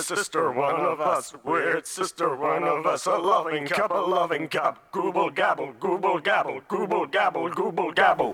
sister, one of us. Weird sister, one of us. A loving cup, Gooble gabble, gooble gabble, gooble gabble, gooble gabble, gooble gabble.